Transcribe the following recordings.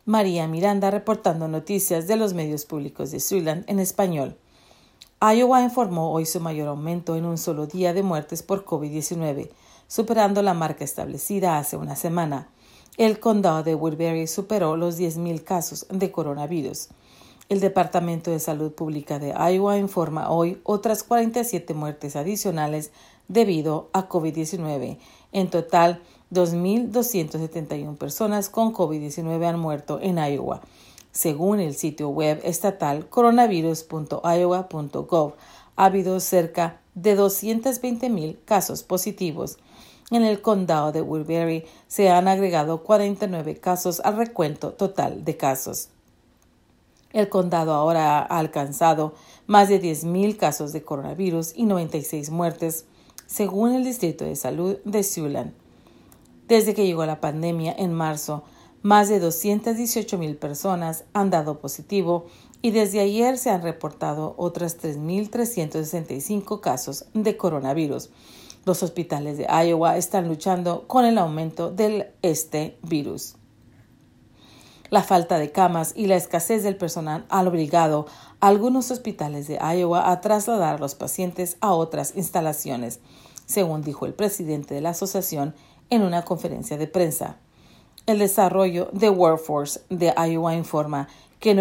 María Miranda reportando noticias de los medios públicos de Siouxland en español. Iowa informó hoy su mayor aumento en un solo día de muertes por COVID-19, superando la marca establecida hace una semana. El condado de Woodbury superó los 10,000 casos de coronavirus. El Departamento de Salud Pública de Iowa informa hoy otras 47 muertes adicionales debido a COVID-19. En total, 2,271 personas con COVID-19 han muerto en Iowa. Según el sitio web estatal coronavirus.iowa.gov, ha habido cerca de 220,000 casos positivos. En el condado de Woodbury se han agregado 49 casos al recuento total de casos. El condado ahora ha alcanzado más de 10,000 casos de coronavirus y 96 muertes, según el Distrito de Salud de Siouxland. Desde que llegó la pandemia en marzo, más de 218,000 personas han dado positivo y desde ayer se han reportado otras 3,365 casos de coronavirus. Los hospitales de Iowa están luchando con el aumento de este virus. La falta de camas y la escasez del personal han obligado a algunos hospitales de Iowa a trasladar a los pacientes a otras instalaciones, según dijo el presidente de la asociación en una conferencia de prensa. El desarrollo de Workforce de Iowa informa que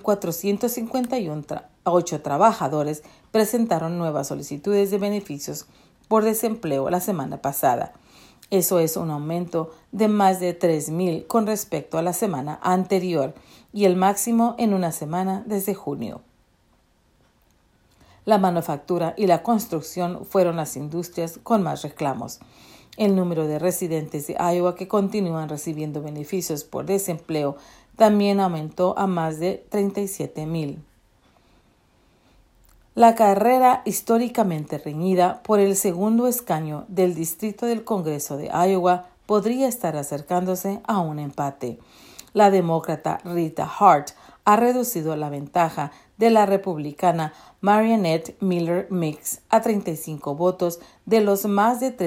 9,458 trabajadores presentaron nuevas solicitudes de beneficios por desempleo la semana pasada. Eso es un aumento de más de 3,000 con respecto a la semana anterior y el máximo en una semana desde junio. La manufactura y la construcción fueron las industrias con más reclamos. El número de residentes de Iowa que continúan recibiendo beneficios por desempleo también aumentó a más de 37,000. La carrera históricamente reñida por el segundo escaño del Distrito del Congreso de Iowa podría estar acercándose a un empate. La demócrata Rita Hart ha reducido la ventaja de la republicana Mariannette Miller Mix a 35 votos de los más de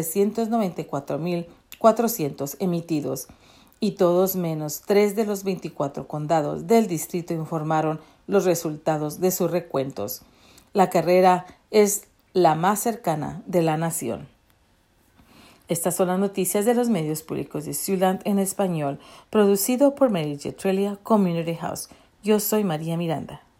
394,400 emitidos, y todos menos 3 de los 24 condados del distrito informaron los resultados de sus recuentos. La carrera es la más cercana de la nación. Estas son las noticias de los medios públicos de Siouxland en español, producido por Mary J. Trelia Community House. Yo soy María Miranda.